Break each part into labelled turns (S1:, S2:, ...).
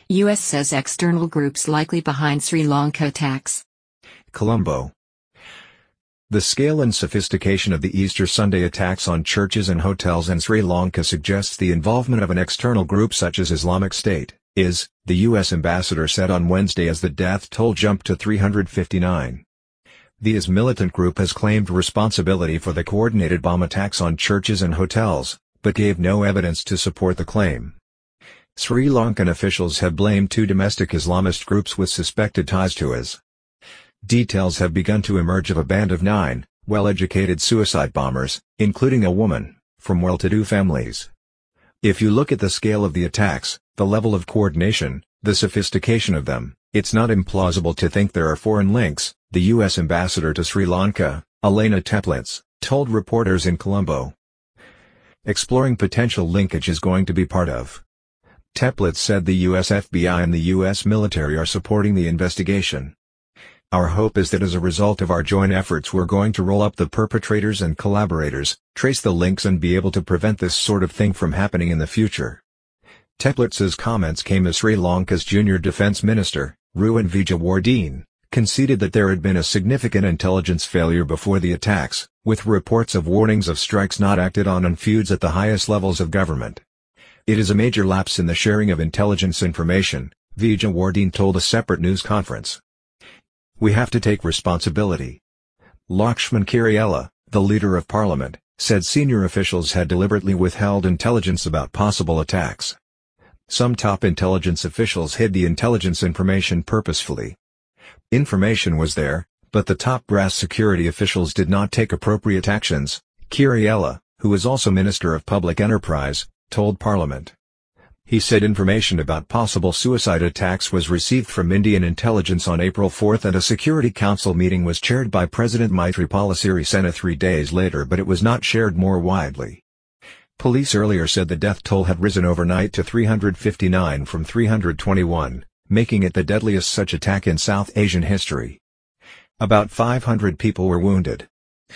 S1: U.S. says external groups likely behind Sri Lanka attacks.
S2: Colombo. The scale and sophistication of the Easter Sunday attacks on churches and hotels in Sri Lanka suggests the involvement of an external group such as Islamic State, the U.S. ambassador said on Wednesday as the death toll jumped to 359. The IS militant group has claimed responsibility for the coordinated bomb attacks on churches and hotels, but gave no evidence to support the claim. Sri Lankan officials have blamed two domestic Islamist groups with suspected ties to IS. Details have begun to emerge of a band of 9, well-educated suicide bombers, including a woman, from well-to-do families. If you look at the scale of the attacks, the level of coordination, the sophistication of them, it's not implausible to think there are foreign links, the U.S. ambassador to Sri Lanka, Elena Teplitz, told reporters in Colombo. Exploring potential linkage is going to be part of. Teplitz said the U.S. FBI and the U.S. military are supporting the investigation. Our hope is that as a result of our joint efforts we're going to roll up the perpetrators and collaborators, trace the links and be able to prevent this sort of thing from happening in the future. Teplitz's comments came as Sri Lanka's junior defense minister, Ruwan Wijewardene, conceded that there had been a significant intelligence failure before the attacks, with reports of warnings of strikes not acted on and feuds at the highest levels of government. It is a major lapse in the sharing of intelligence information, Wijewardene told a separate news conference. We have to take responsibility. Lakshman Kiriella, the leader of parliament, said senior officials had deliberately withheld intelligence about possible attacks. Some top intelligence officials hid the intelligence information purposefully. Information was there, but the top brass security officials did not take appropriate actions, Kiriella, who is also Minister of Public Enterprise, told Parliament. He said information about possible suicide attacks was received from Indian intelligence on April 4 and a Security Council meeting was chaired by President Maithripala Sirisena 3 days later, but it was not shared more widely. Police earlier said the death toll had risen overnight to 359 from 321, making it the deadliest such attack in South Asian history. About 500 people were wounded.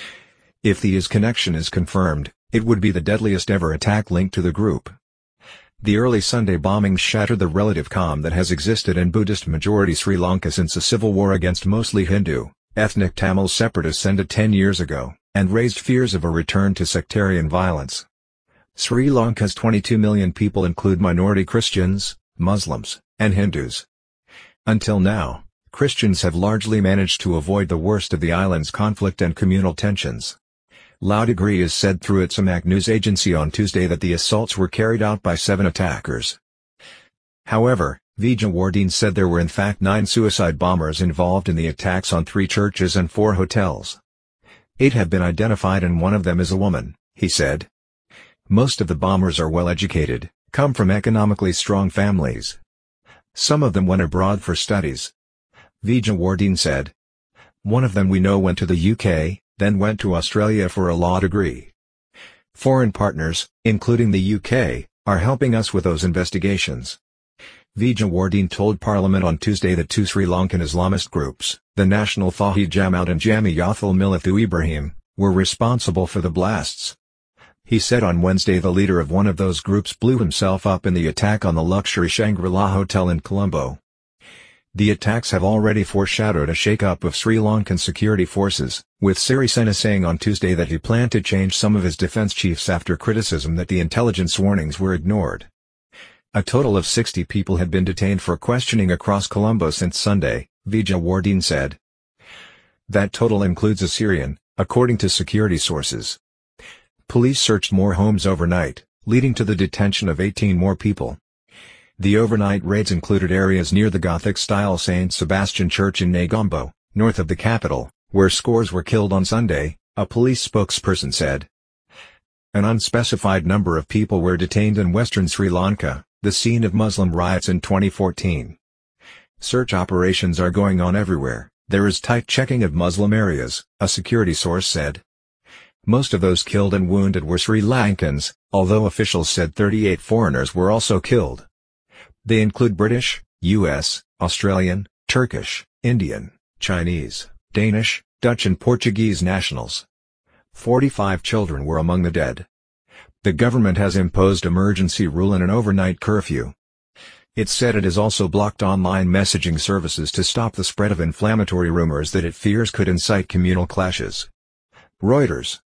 S2: If the IS connection is confirmed, it would be the deadliest ever attack linked to the group. The early Sunday bombings shattered the relative calm that has existed in Buddhist-majority Sri Lanka since a civil war against mostly Hindu, ethnic Tamil separatists ended 10 years ago, and raised fears of a return to sectarian violence. Sri Lanka's 22 million people include minority Christians, Muslims, and Hindus. Until now, Christians have largely managed to avoid the worst of the island's conflict and communal tensions. Loudegree has said through its Amaq news agency on Tuesday that the assaults were carried out by 7 attackers. However, Wijewardene said there were in fact 9 suicide bombers involved in the attacks on 3 churches and 4 hotels. 8 have been identified and one of them is a woman, he said. Most of the bombers are well educated, come from economically strong families. Some of them went abroad for studies. Wijewardene said. One of them we know went to the UK, then went to Australia for a law degree. Foreign partners, including the UK, are helping us with those investigations. Wijewardene told Parliament on Tuesday that 2 Sri Lankan Islamist groups, the National Tauhid Jamaat and Jamiyatul Milithu Ibrahim, were responsible for the blasts. He said on Wednesday the leader of one of those groups blew himself up in the attack on the luxury Shangri-La Hotel in Colombo. The attacks have already foreshadowed a shake-up of Sri Lankan security forces, with Sirisena saying on Tuesday that he planned to change some of his defense chiefs after criticism that the intelligence warnings were ignored. A total of 60 people had been detained for questioning across Colombo since Sunday, Wijewardene said. That total includes a Syrian, according to security sources. Police searched more homes overnight, leading to the detention of 18 more people. The overnight raids included areas near the Gothic-style St. Sebastian Church in Negombo, north of the capital, where scores were killed on Sunday, a police spokesperson said. An unspecified number of people were detained in western Sri Lanka, the scene of Muslim riots in 2014. Search operations are going on everywhere, there is tight checking of Muslim areas, a security source said. Most of those killed and wounded were Sri Lankans, although officials said 38 foreigners were also killed. They include British, US, Australian, Turkish, Indian, Chinese, Danish, Dutch and Portuguese nationals. 45 children were among the dead. The government has imposed emergency rule and an overnight curfew. It said it has also blocked online messaging services to stop the spread of inflammatory rumors that it fears could incite communal clashes. Reuters.